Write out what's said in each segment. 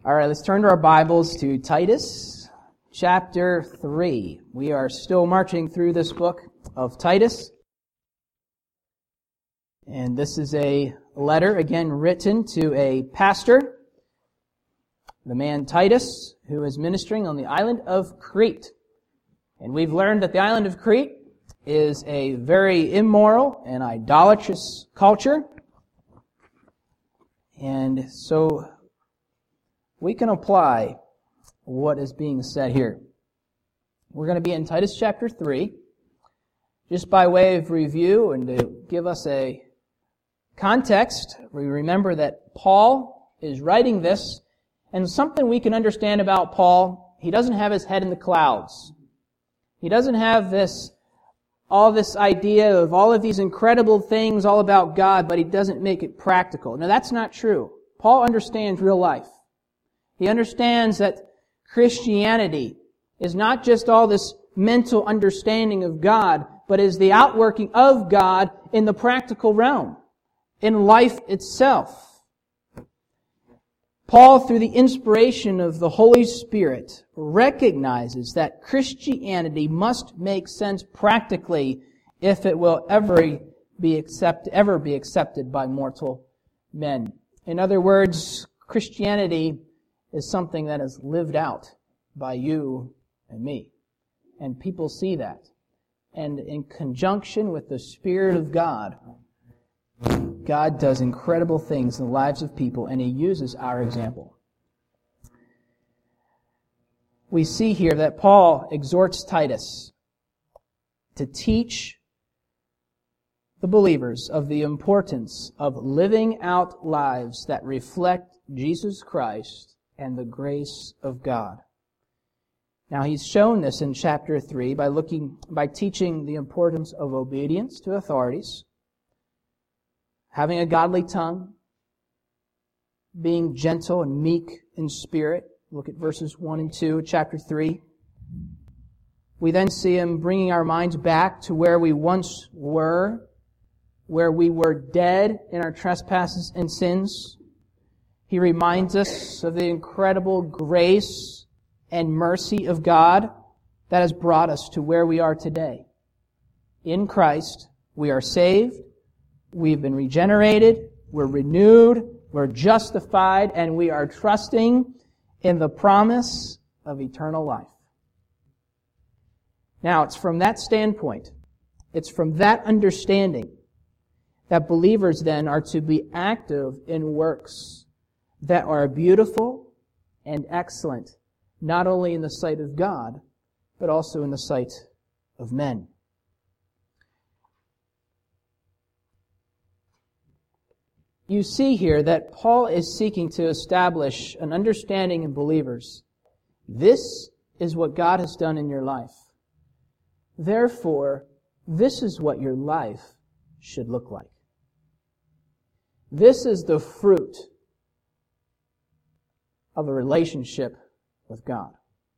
All right, let's turn to our Bibles to Titus chapter 3. We are still marching through this book of Titus. And this is a letter, again, written to a pastor, the man Titus, who is ministering on the island of Crete. And we've learned that the island of Crete is a very immoral and idolatrous culture. And so we can apply what is being said here. We're going to be in Titus chapter 3. Just by way of review and to give us a context, we remember that Paul is writing this, and something we can understand about Paul, he doesn't have his head in the clouds. He doesn't have all this idea of all of these incredible things all about God, but he doesn't make it practical. Now that's not true. Paul understands real life. He understands that Christianity is not just all this mental understanding of God, but is the outworking of God in the practical realm, in life itself. Paul, through the inspiration of the Holy Spirit, recognizes that Christianity must make sense practically if it will ever be accepted by mortal men. In other words, Christianity is something that is lived out by you and me. And people see that. And in conjunction with the Spirit of God, God does incredible things in the lives of people, and He uses our example. We see here that Paul exhorts Titus to teach the believers of the importance of living out lives that reflect Jesus Christ and the grace of God. Now he's shown this in chapter 3 by teaching the importance of obedience to authorities, having a godly tongue, being gentle and meek in spirit. Look at verses 1 and 2 of chapter 3. We then see him bringing our minds back to where we once were, where we were dead in our trespasses and sins. He reminds us of the incredible grace and mercy of God that has brought us to where we are today. In Christ, we are saved, we've been regenerated, we're renewed, we're justified, and we are trusting in the promise of eternal life. Now, it's from that standpoint, it's from that understanding that believers then are to be active in works that are beautiful and excellent, not only in the sight of God, but also in the sight of men. You see here that Paul is seeking to establish an understanding in believers. This is what God has done in your life. Therefore, this is what your life should look like. This is the fruit of a relationship with God.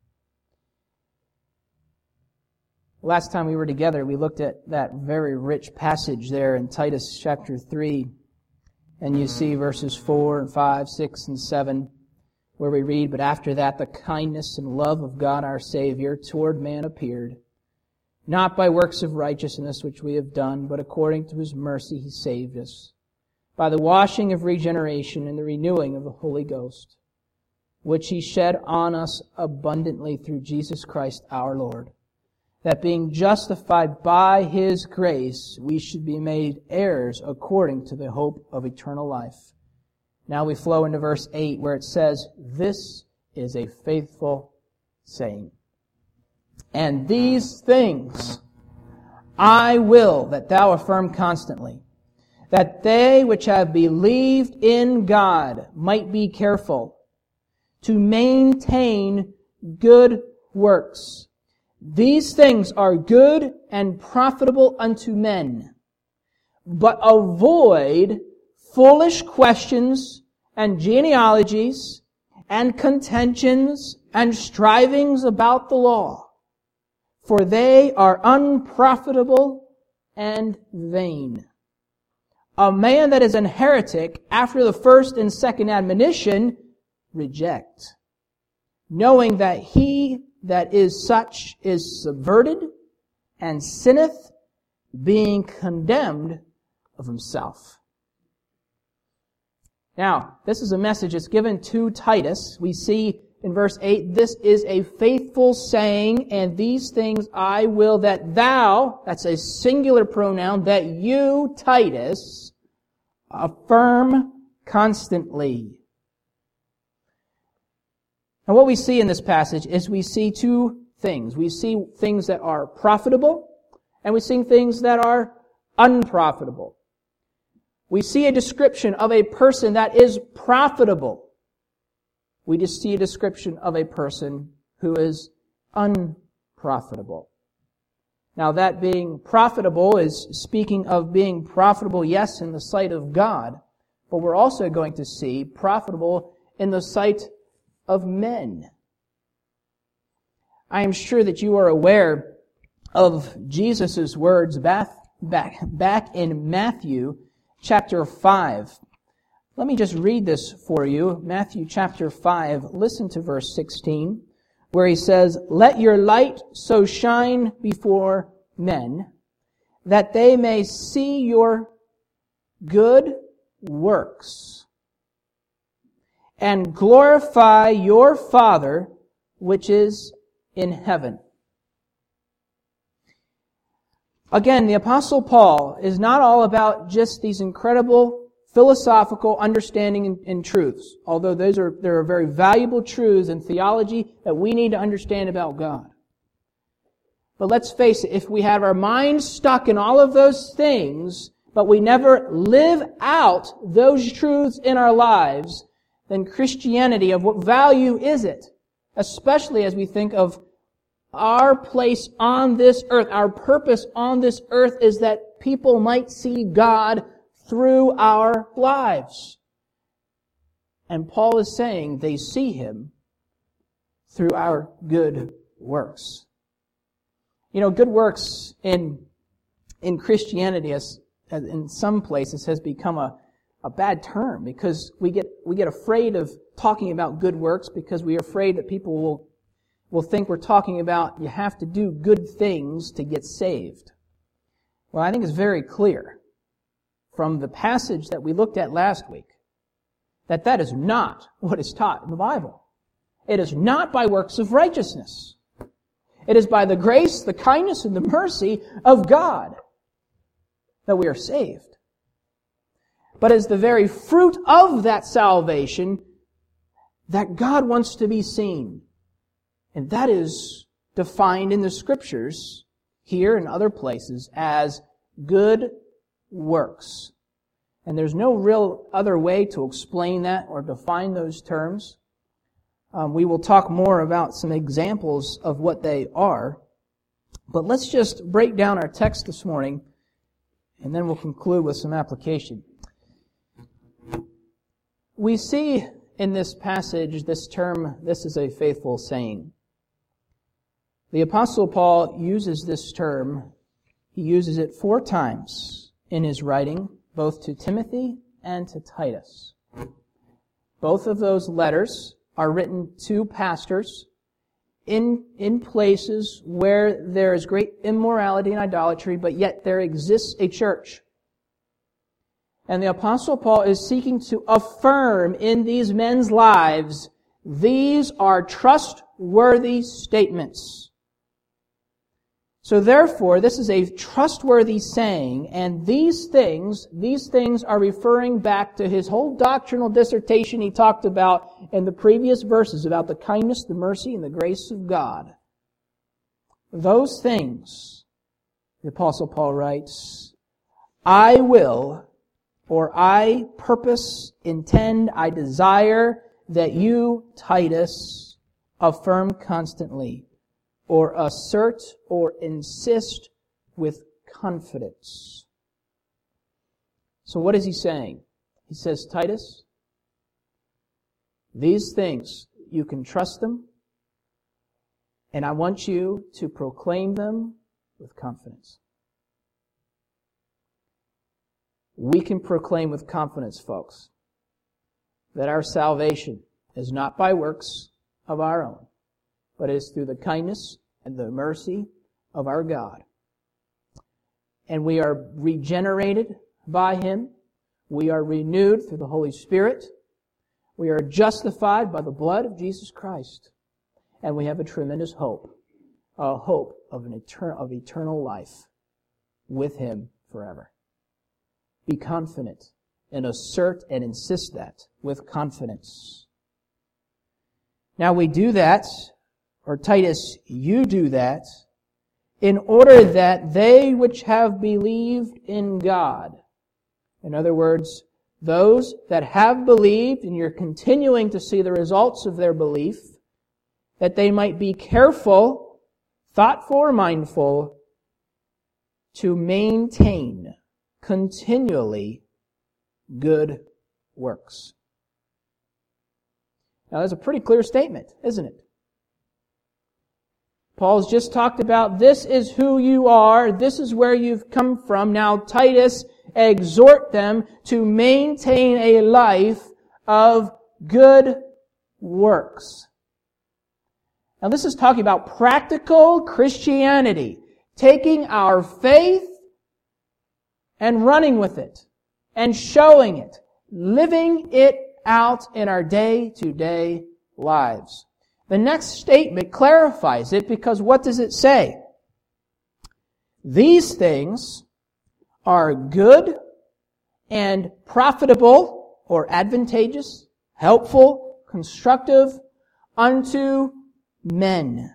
Last time we were together, we looked at that very rich passage there in Titus chapter 3. And you see verses 4 and 5, 6 and 7, where we read, "But after that the kindness and love of God our Savior toward man appeared, not by works of righteousness which we have done, but according to His mercy He saved us, by the washing of regeneration and the renewing of the Holy Ghost, which He shed on us abundantly through Jesus Christ our Lord, that being justified by His grace, we should be made heirs according to the hope of eternal life." Now we flow into verse 8 where it says, "This is a faithful saying. And these things I will that thou affirm constantly, that they which have believed in God might be careful to maintain good works. These things are good and profitable unto men. But avoid foolish questions and genealogies and contentions and strivings about the law, for they are unprofitable and vain. A man that is an heretic after the first and second admonition reject, knowing that he that is such is subverted and sinneth, being condemned of himself. Now, this is a message that's given to Titus. We see in verse 8, this is a faithful saying, and these things I will that thou, that's a singular pronoun, that you, Titus, affirm constantly. Now what we see in this passage is we see two things. We see things that are profitable, and we see things that are unprofitable. We see a description of a person that is profitable. We just see a description of a person who is unprofitable. Now that being profitable is speaking of being profitable, yes, in the sight of God, but we're also going to see profitable in the sight of men. I am sure that you are aware of Jesus' words back in Matthew chapter 5. Let me just read this for you. Matthew chapter 5, listen to verse 16, where he says, "Let your light so shine before men, that they may see your good works, and glorify your Father which is in heaven." Again, the Apostle Paul is not all about just these incredible philosophical understanding and truths, although there are very valuable truths in theology that we need to understand about God. But let's face it, if we have our minds stuck in all of those things, but we never live out those truths in our lives, then Christianity, of what value is it? Especially as we think of our place on this earth. Our purpose on this earth is that people might see God through our lives. And Paul is saying they see Him through our good works. You know, good works in Christianity, as in some places, has become a bad term because we get afraid of talking about good works because we are afraid that people will think we're talking about you have to do good things to get saved. Well, I think it's very clear from the passage that we looked at last week that is not what is taught in the Bible. It is not by works of righteousness. It is by the grace, the kindness, and the mercy of God that we are saved. But as the very fruit of that salvation that God wants to be seen. And that is defined in the Scriptures, here and other places, as good works. And there's no real other way to explain that or define those terms. We will talk more about some examples of what they are. But let's just break down our text this morning, and then we'll conclude with some application. We see in this passage this term, "this is a faithful saying." The Apostle Paul uses this term. He uses it 4 times in his writing, both to Timothy and to Titus. Both of those letters are written to pastors in places where there is great immorality and idolatry, but yet there exists a church. And the Apostle Paul is seeking to affirm in these men's lives, these are trustworthy statements. So therefore, this is a trustworthy saying, and these things are referring back to his whole doctrinal dissertation he talked about in the previous verses about the kindness, the mercy, and the grace of God. Those things, the Apostle Paul writes, I will, or I purpose, intend, I desire that you, Titus, affirm constantly, or assert or insist with confidence. So what is he saying? He says, Titus, these things, you can trust them, and I want you to proclaim them with confidence. We can proclaim with confidence, folks, that our salvation is not by works of our own, but is through the kindness and the mercy of our God. And we are regenerated by Him. We are renewed through the Holy Spirit. We are justified by the blood of Jesus Christ. And we have a tremendous hope, a hope of eternal life with Him forever. Be confident and assert and insist that with confidence. Now we do that, or Titus, you do that, in order that they which have believed in God, in other words, those that have believed and you're continuing to see the results of their belief, that they might be careful, thoughtful or mindful, to maintain continually good works. Now that's a pretty clear statement, isn't it? Paul's just talked about this is who you are, this is where you've come from. Now Titus, exhort them to maintain a life of good works. Now this is talking about practical Christianity, taking our faith and running with it, and showing it, living it out in our day-to-day lives. The next statement clarifies it, because what does it say? These things are good and profitable or advantageous, helpful, constructive unto men.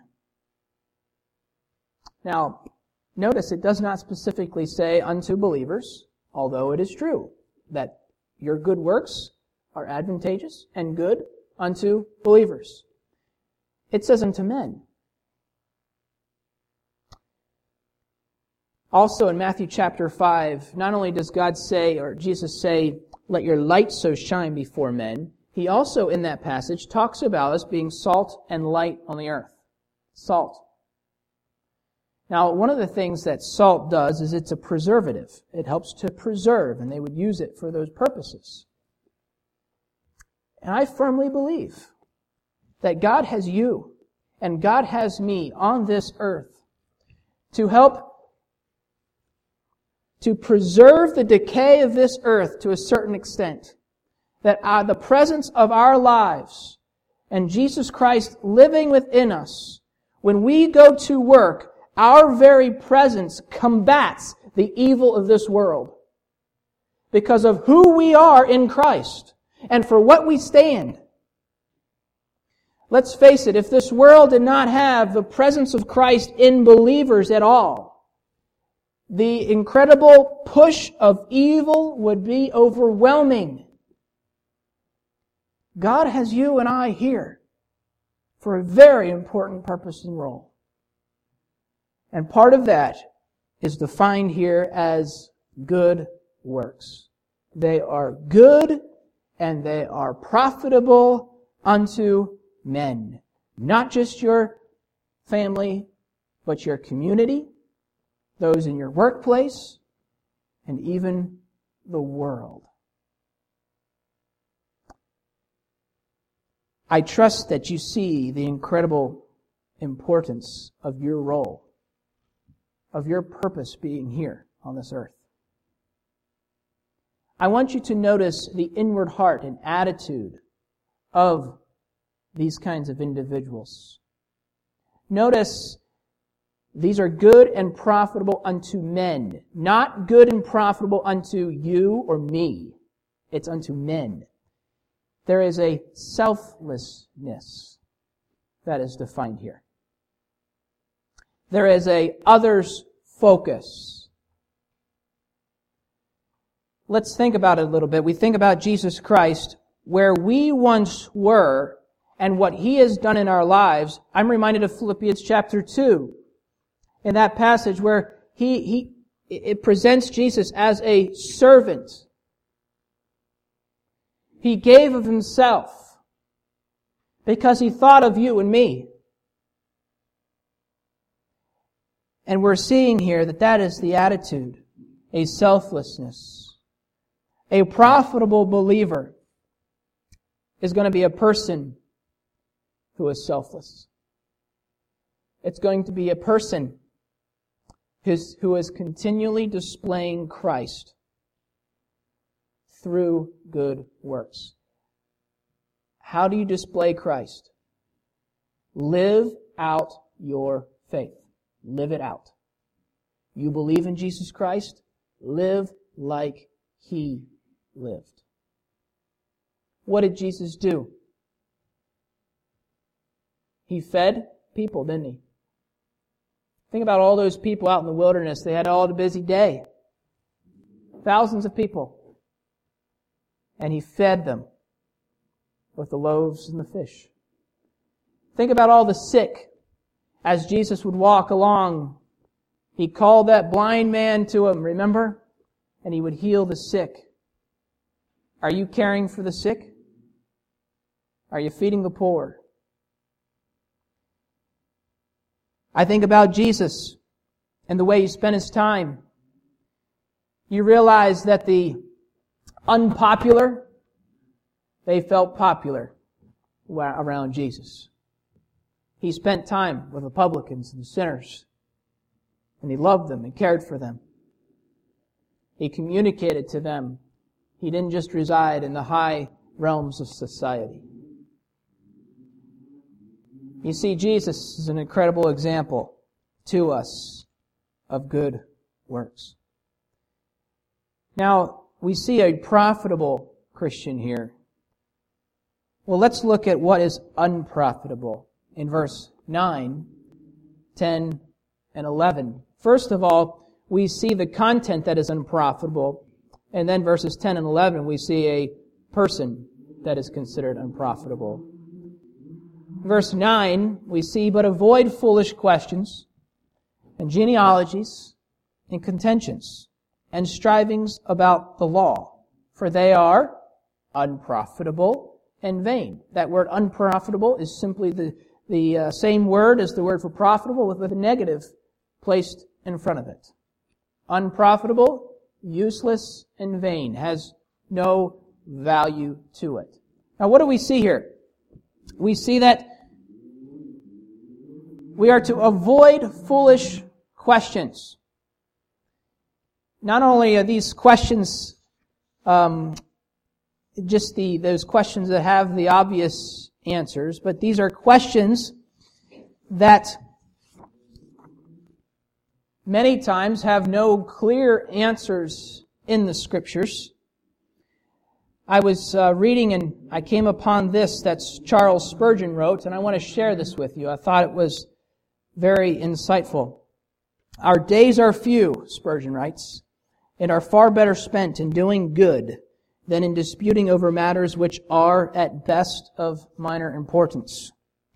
Now, notice it does not specifically say unto believers, although it is true that your good works are advantageous and good unto believers. It says unto men. Also in Matthew chapter 5, not only does God say, or Jesus say, let your light so shine before men, He also in that passage talks about us being salt and light on the earth. Salt. Now, one of the things that salt does is it's a preservative. It helps to preserve, and they would use it for those purposes. And I firmly believe that God has you and God has me on this earth to help to preserve the decay of this earth to a certain extent. That the presence of our lives and Jesus Christ living within us, when we go to work, our very presence combats the evil of this world because of who we are in Christ and for what we stand. Let's face it, if this world did not have the presence of Christ in believers at all, the incredible push of evil would be overwhelming. God has you and I here for a very important purpose and role. And part of that is defined here as good works. They are good and they are profitable unto men. Not just your family, but your community, those in your workplace, and even the world. I trust that you see the incredible importance of your role, of your purpose being here on this earth. I want you to notice the inward heart and attitude of these kinds of individuals. Notice these are good and profitable unto men, not good and profitable unto you or me. It's unto men. There is a selflessness that is defined here. There is a others focus. Let's think about it a little bit. We think about Jesus Christ, where we once were and what He has done in our lives. I'm reminded of Philippians chapter 2. In that passage where it presents Jesus as a servant. He gave of Himself because He thought of you and me. And we're seeing here that that is the attitude, a selflessness, a profitable believer. is going to be a person who is selfless. It's going to be a person who is continually displaying Christ through good works. How do you display Christ? Live out your faith. Live it out. You believe in Jesus Christ? Live like He lived. What did Jesus do? He fed people, didn't He? Think about all those people out in the wilderness. They had all the busy day. Thousands of people. And He fed them with the loaves and the fish. Think about all the sick. As Jesus would walk along, He called that blind man to Him, remember? And He would heal the sick. Are you caring for the sick? Are you feeding the poor? I think about Jesus and the way He spent His time. You realize that the unpopular, they felt popular around Jesus. He spent time with the publicans and sinners, and He loved them and cared for them. He communicated to them. He didn't just reside in the high realms of society. You see, Jesus is an incredible example to us of good works. Now, we see a profitable Christian here. Well, let's look at what is unprofitable in verse 9, 10, and 11. First of all, we see the content that is unprofitable, and then verses 10 and 11, we see a person that is considered unprofitable. Verse 9, we see, "But avoid foolish questions, and genealogies, and contentions, and strivings about the law, for they are unprofitable and vain." That word unprofitable is simply the same word as the word for profitable with a negative placed in front of it. Unprofitable, useless, and vain, has no value to it. Now what do we see here? We see that we are to avoid foolish questions. Not only are these questions just those questions that have the obvious answers, but these are questions that many times have no clear answers in the Scriptures. I was reading and I came upon this that Charles Spurgeon wrote, and I want to share this with you. I thought it was very insightful. "Our days are few," Spurgeon writes, "and are far better spent in doing good than in disputing over matters which are at best of minor importance.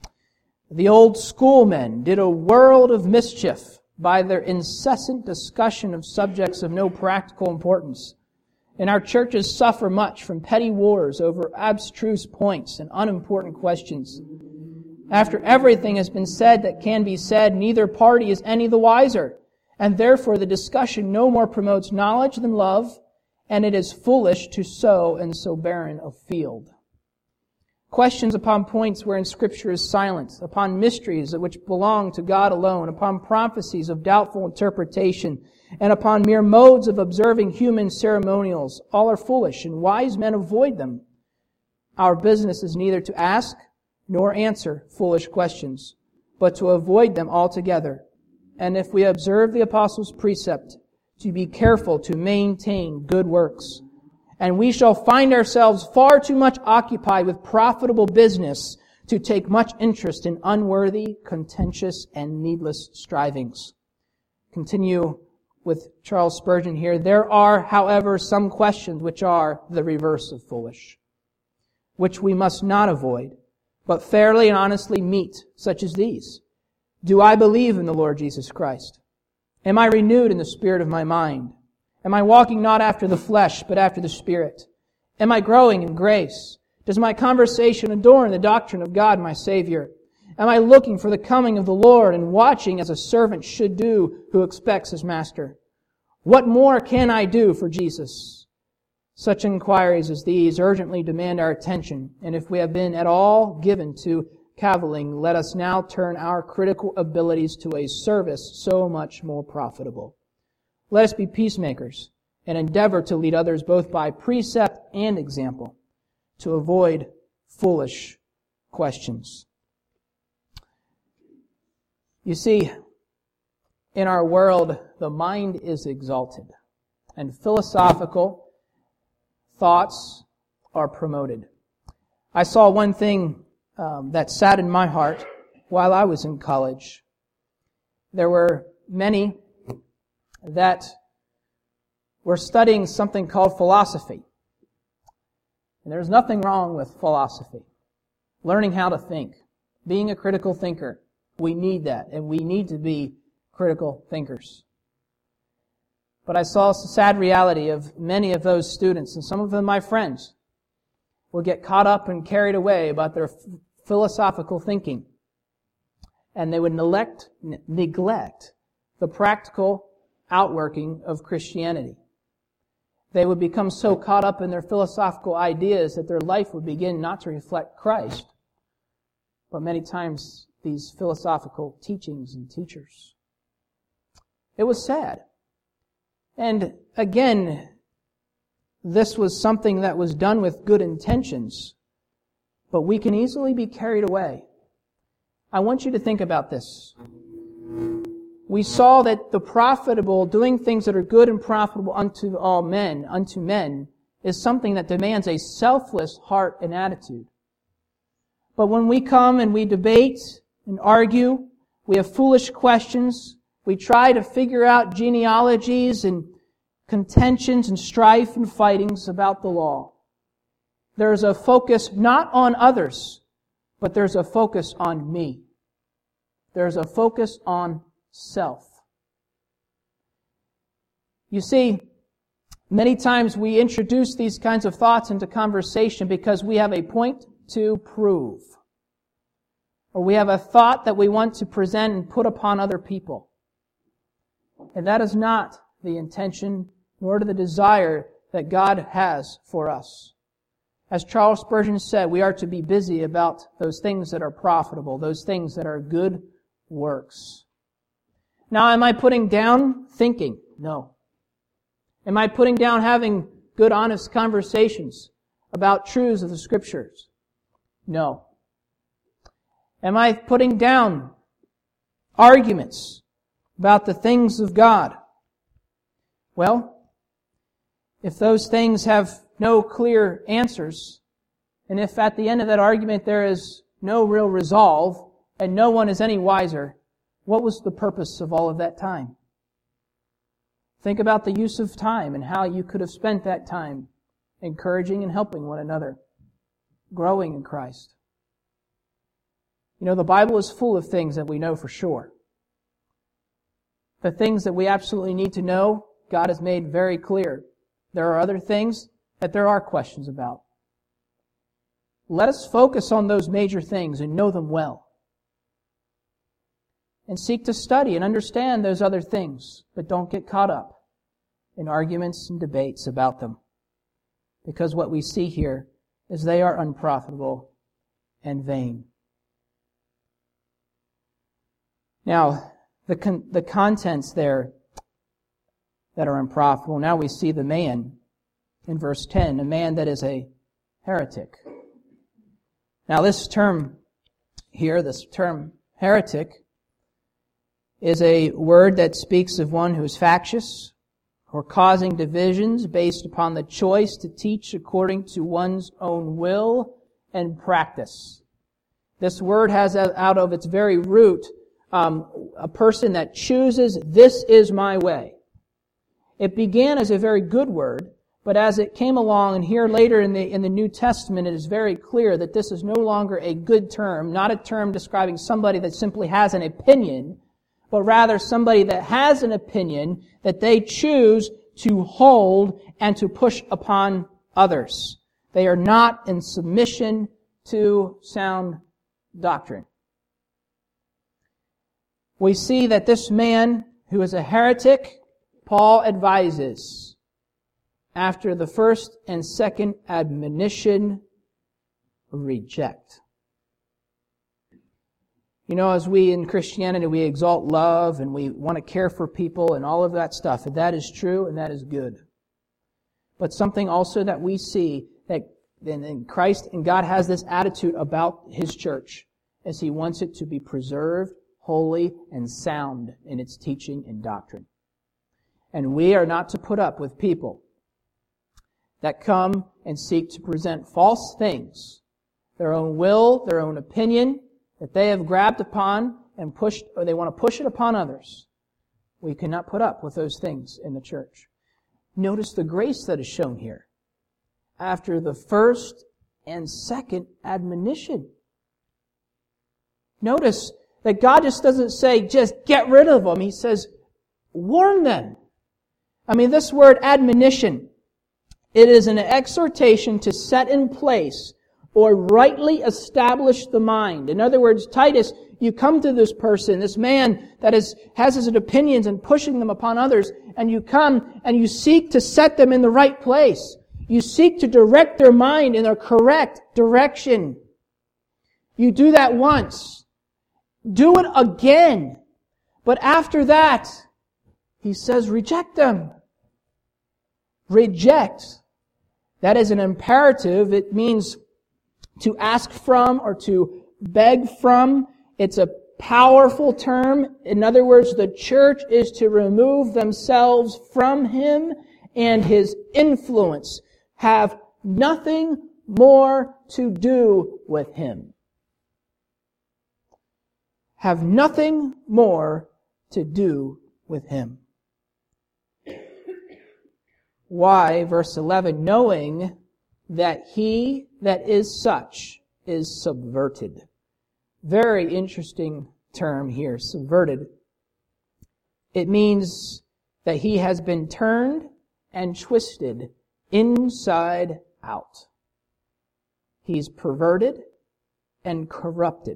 The old schoolmen did a world of mischief by their incessant discussion of subjects of no practical importance. And our churches suffer much from petty wars over abstruse points and unimportant questions. After everything has been said that can be said, neither party is any the wiser, and therefore the discussion no more promotes knowledge than love, and it is foolish to sow in so barren a field." Questions upon points wherein Scripture is silent, upon mysteries which belong to God alone, upon prophecies of doubtful interpretation, and upon mere modes of observing human ceremonials, all are foolish, and wise men avoid them. Our business is neither to ask nor answer foolish questions, but to avoid them altogether. And if we observe the Apostles' precept, to be careful to maintain good works, and we shall find ourselves far too much occupied with profitable business to take much interest in unworthy, contentious, and needless strivings. Continue with Charles Spurgeon here. "There are, however, some questions which are the reverse of foolish, which we must not avoid, but fairly and honestly meet, such as these. Do I believe in the Lord Jesus Christ? Am I renewed in the spirit of my mind? Am I walking not after the flesh, but after the Spirit? Am I growing in grace? Does my conversation adorn the doctrine of God my Savior? Am I looking for the coming of the Lord and watching as a servant should do who expects his master? What more can I do for Jesus? Such inquiries as these urgently demand our attention, and if we have been at all given to cavilling, let us now turn our critical abilities to a service so much more profitable. Let us be peacemakers and endeavor to lead others both by precept and example, to avoid foolish questions. You see, in our world, the mind is exalted, and philosophical thoughts are promoted. I saw one thing that saddened my heart while I was in college. There were many that were studying something called philosophy. And there's nothing wrong with philosophy. Learning how to think, being a critical thinker. We need that, and we need to be critical thinkers. But I saw a sad reality of many of those students, and some of them my friends, will get caught up and carried away about their philosophical thinking. And they would neglect the practical outworking of Christianity. They would become so caught up in their philosophical ideas that their life would begin not to reflect Christ, but many times these philosophical teachings and teachers. It was sad. And again, this was something that was done with good intentions, but we can easily be carried away. I want you to think about this. We saw that the profitable, doing things that are good and profitable unto all men, unto men, is something that demands a selfless heart and attitude. But when we come and we debate and argue, we have foolish questions, we try to figure out genealogies and contentions and strife and fightings about the law. There's a focus not on others, but there's a focus on me. There's a focus on self. You see, many times we introduce these kinds of thoughts into conversation because we have a point to prove, or we have a thought that we want to present and put upon other people. And that is not the intention nor the desire that God has for us. As Charles Spurgeon said, we are to be busy about those things that are profitable, those things that are good works. Now, am I putting down thinking? No. Am I putting down having good, honest conversations about truths of the Scriptures? No. Am I putting down arguments about the things of God? Well, if those things have no clear answers, and if at the end of that argument there is no real resolve, and no one is any wiser, what was the purpose of all of that time? Think about the use of time and how you could have spent that time encouraging and helping one another, growing in Christ. You know, the Bible is full of things that we know for sure. The things that we absolutely need to know, God has made very clear. There are other things that there are questions about. Let us focus on those major things and know them well. And seek to study and understand those other things, but don't get caught up in arguments and debates about them. Because what we see here is they are unprofitable and vain. Now, the contents there that are unprofitable, now we see the man in verse 10, a man that is a heretic. Now this term here, this term heretic, is a word that speaks of one who is factious or causing divisions based upon the choice to teach according to one's own will and practice. This word has out of its very root a person that chooses, this is my way. It began as a very good word, but as it came along, and here later in the New Testament, it is very clear that this is no longer a good term, not a term describing somebody that simply has an opinion, but rather somebody that has an opinion that they choose to hold and to push upon others. They are not in submission to sound doctrine. We see that this man who is a heretic, Paul advises after the first and second admonition, reject. You know, as we in Christianity, we exalt love and we want to care for people and all of that stuff. And that is true and that is good. But something also that we see that in Christ and God has this attitude about His church as He wants it to be preserved, holy, and sound in its teaching and doctrine. And we are not to put up with people that come and seek to present false things, their own will, their own opinion, that they have grabbed upon and pushed, or they want to push it upon others. We cannot put up with those things in the church. Notice the grace that is shown here. After the first and second admonition. Notice that God just doesn't say, just get rid of them. He says, warn them. I mean, this word admonition, it is an exhortation to set in place or rightly establish the mind. In other words, Titus, you come to this person, this man that has his opinions and pushing them upon others, and you come and you seek to set them in the right place. You seek to direct their mind in a correct direction. You do that once. Do it again. But after that, he says, reject them. Reject. That is an imperative. It means to ask from or to beg from. It's a powerful term. In other words, the church is to remove themselves from him and his influence. Have nothing more to do with him. Have nothing more to do with him. Why? Verse 11, knowing that he that is such is subverted. Very interesting term here, subverted. It means that he has been turned and twisted inside out. He's perverted and corrupted.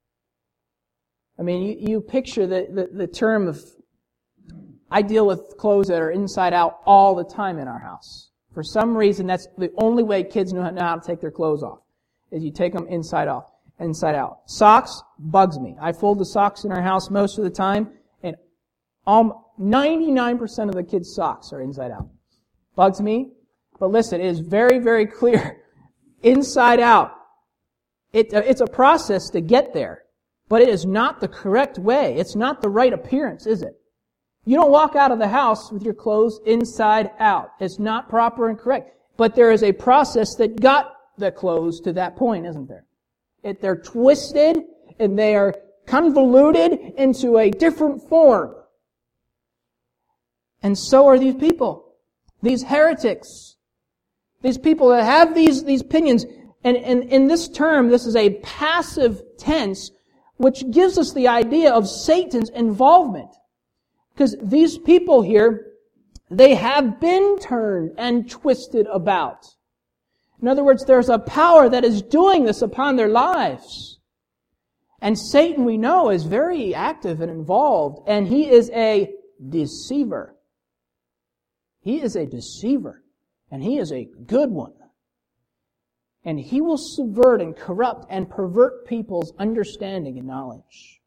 I mean, you picture the term of, I deal with clothes that are inside out all the time in our house. For some reason, that's the only way kids know how to take their clothes off, is you take them inside out. Socks bugs me. I fold the socks in our house most of the time, and 99% of the kids' socks are inside out. Bugs me. But listen, it is very, very clear. Inside out. It's a process to get there. But it is not the correct way. It's not the right appearance, is it? You don't walk out of the house with your clothes inside out. It's not proper and correct. But there is a process that got the clothes to that point, isn't there? They're twisted and they are convoluted into a different form. And so are these people. These heretics. These people that have these opinions. And in this term, this is a passive tense, which gives us the idea of Satan's involvement. Because these people here, they have been turned and twisted about. In other words, there's a power that is doing this upon their lives. And Satan, we know, is very active and involved, and he is a deceiver. He is a deceiver, and he is a good one. And he will subvert and corrupt and pervert people's understanding and knowledge.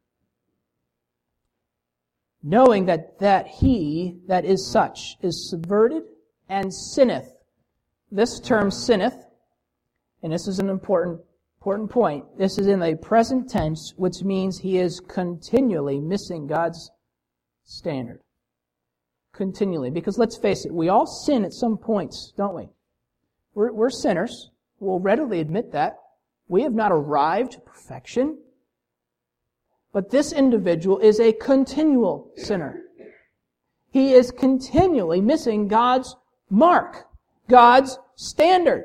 Knowing that he that is such is subverted and sinneth. This term sinneth, and this is an important point, this is in the present tense, which means he is continually missing God's standard. Continually. Because let's face it, we all sin at some points, don't we? We're sinners. We'll readily admit that. We have not arrived to perfection. But this individual is a continual sinner. He is continually missing God's mark, God's standard.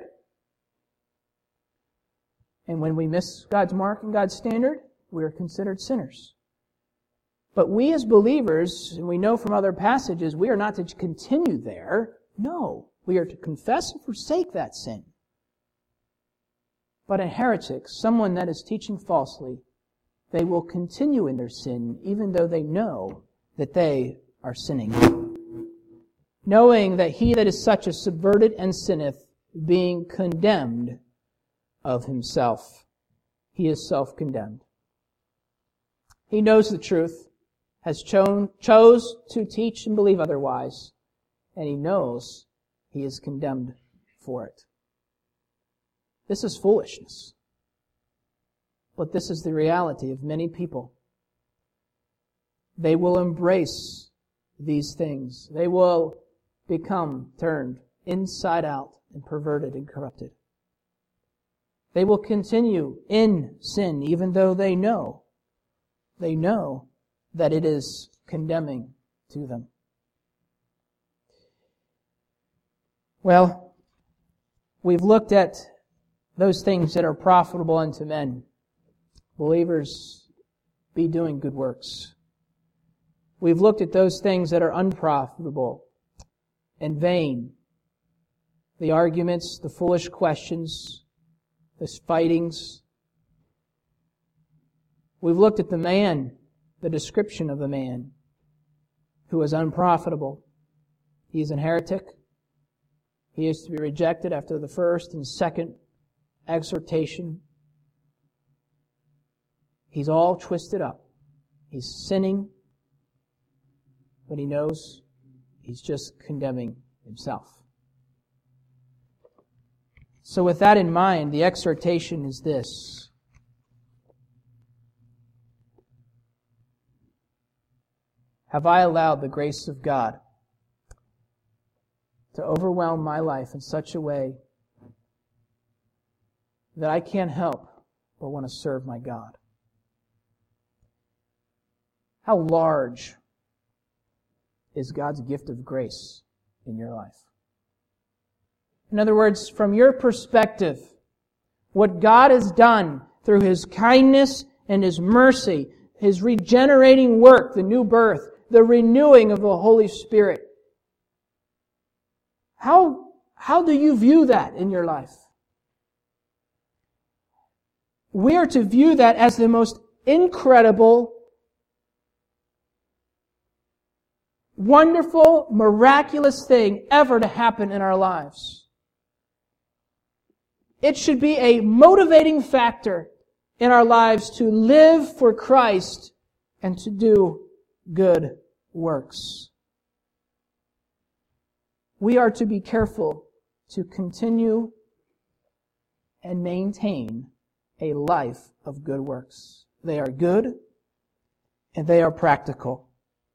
And when we miss God's mark and God's standard, we are considered sinners. But we as believers, and we know from other passages, we are not to continue there. No, we are to confess and forsake that sin. But a heretic, someone that is teaching falsely, they will continue in their sin even though they know that they are sinning. knowing that he that is such is subverted and sinneth, being condemned of himself. He is self-condemned. He knows the truth, has chose to teach and believe otherwise, and he knows he is condemned for it. This is foolishness. But this is the reality of many people. They will embrace these things. They will become turned inside out and perverted and corrupted. They will continue in sin even though they know that it is condemning to them. Well, we've looked at those things that are profitable unto men. Believers, be doing good works. We've looked at those things that are unprofitable and vain. The arguments, the foolish questions, the fightings. We've looked at the man, the description of the man who is unprofitable. He is a heretic. He is to be rejected after the first and second exhortation. He's all twisted up. He's sinning, but he knows he's just condemning himself. So with that in mind, the exhortation is this. Have I allowed the grace of God to overwhelm my life in such a way that I can't help but want to serve my God? How large is God's gift of grace in your life? In other words, from your perspective, what God has done through His kindness and His mercy, His regenerating work, the new birth, the renewing of the Holy Spirit. How do you view that in your life? We are to view that as the most incredible, wonderful, miraculous thing ever to happen in our lives. It should be a motivating factor in our lives to live for Christ and to do good works. We are to be careful to continue and maintain a life of good works. They are good and they are practical.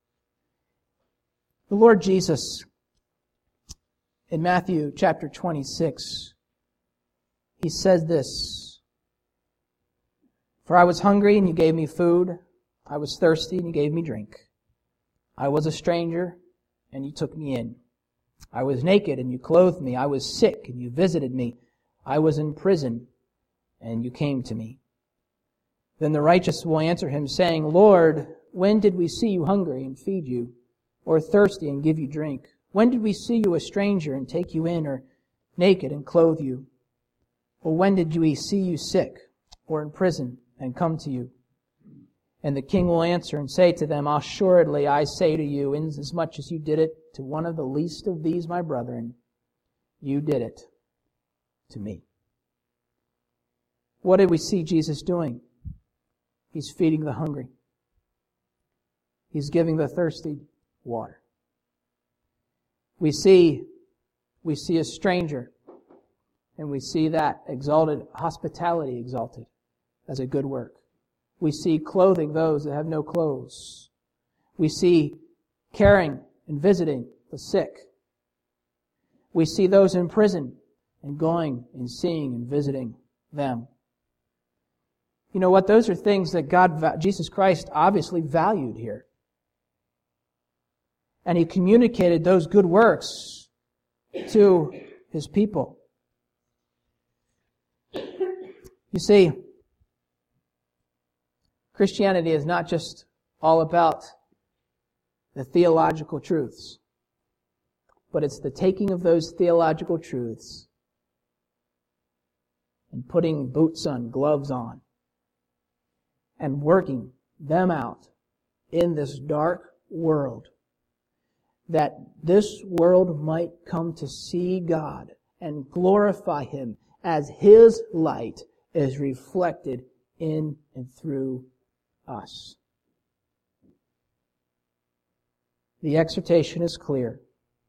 The Lord Jesus, in Matthew chapter 26, He says this, "For I was hungry and you gave me food. I was thirsty and you gave me drink. I was a stranger and you took me in. I was naked and you clothed me. I was sick and you visited me. I was in prison and you came to me." Then the righteous will answer Him, saying, "Lord, when did we see you hungry and feed you, or thirsty and give you drink? When did we see you a stranger and take you in, or naked and clothe you? Or when did we see you sick or in prison and come to you?" And the king will answer and say to them, "Assuredly, I say to you, inasmuch as you did it to one of the least of these my brethren, you did it to me." What did we see Jesus doing? He's feeding the hungry. He's giving the thirsty water. We see a stranger, and we see that exalted, hospitality exalted as a good work. We see clothing those that have no clothes. We see caring and visiting the sick. We see those in prison and going and seeing and visiting them. You know what? Those are things that Jesus Christ obviously valued here. And He communicated those good works to His people. You see, Christianity is not just all about the theological truths, but it's the taking of those theological truths and putting boots on, gloves on, and working them out in this dark world. that this world might come to see God and glorify Him as His light is reflected in and through us. The exhortation is clear.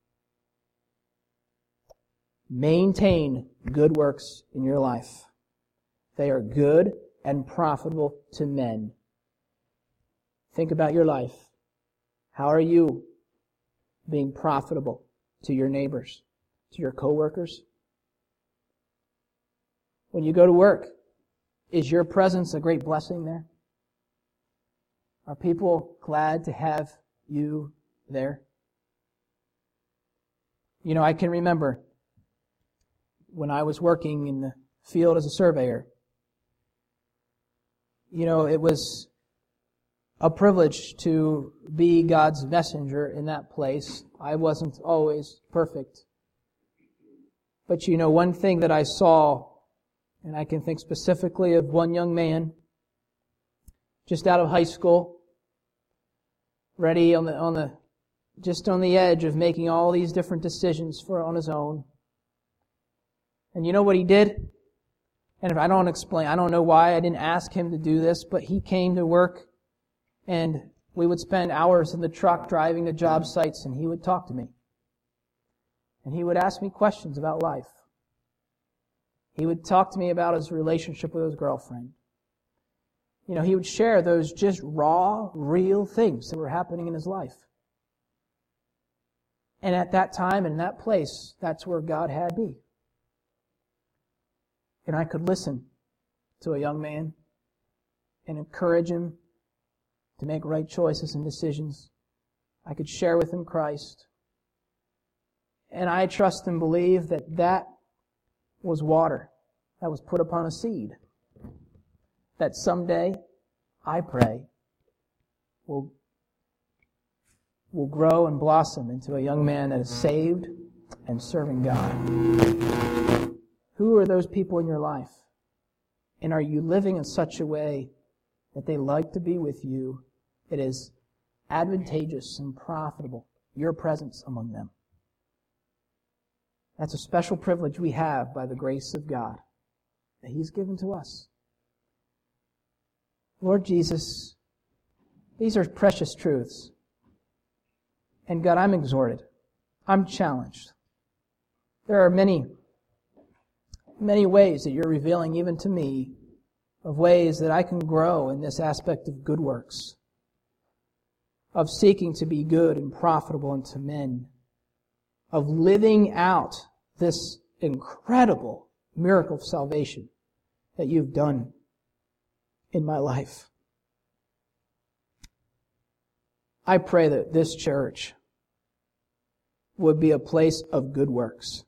Maintain good works in your life. They are good and profitable to men. Think about your life. How are you being profitable to your neighbors, to your coworkers? When you go to work, is your presence a great blessing there? Are people glad to have you there? You know, I can remember when I was working in the field as a surveyor. You know, it was a privilege to be God's messenger in that place. I wasn't always perfect. But you know, one thing that I saw, and I can think specifically of one young man just out of high school, ready on the edge of making all these different decisions on his own. And you know what he did? And if I don't know why I didn't ask him to do this, but he came to work and we would spend hours in the truck driving to job sites and he would talk to me. And he would ask me questions about life. He would talk to me about his relationship with his girlfriend. You know, he would share those just raw, real things that were happening in his life. And at that time and in that place, that's where God had me. And I could listen to a young man and encourage him to make right choices and decisions. I could share with him Christ. And I trust and believe that that was water that was put upon a seed that someday, I pray, will grow and blossom into a young man that is saved and serving God. Who are those people in your life? And are you living in such a way that they like to be with you? It is advantageous and profitable, your presence among them. That's a special privilege we have by the grace of God that He's given to us. Lord Jesus, these are precious truths. And God, I'm exhorted. I'm challenged. There are many ways that you're revealing even to me of ways that I can grow in this aspect of good works, of seeking to be good and profitable unto men, of living out this incredible miracle of salvation that you've done in my life. I pray that this church would be a place of good works,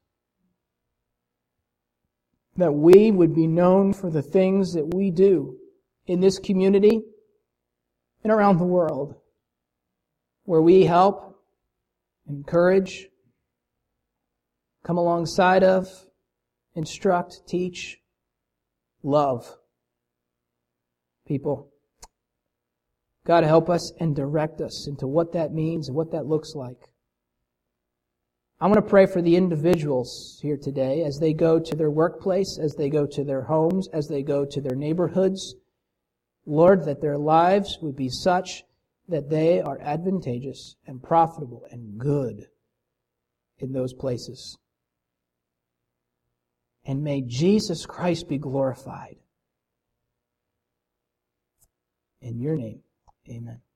that we would be known for the things that we do in this community and around the world, where we help, encourage, come alongside of, instruct, teach, love people. God, help us and direct us into what that means and what that looks like. I want to pray for the individuals here today as they go to their workplace, as they go to their homes, as they go to their neighborhoods. Lord, that their lives would be such that they are advantageous and profitable and good in those places. And may Jesus Christ be glorified. In your name, amen.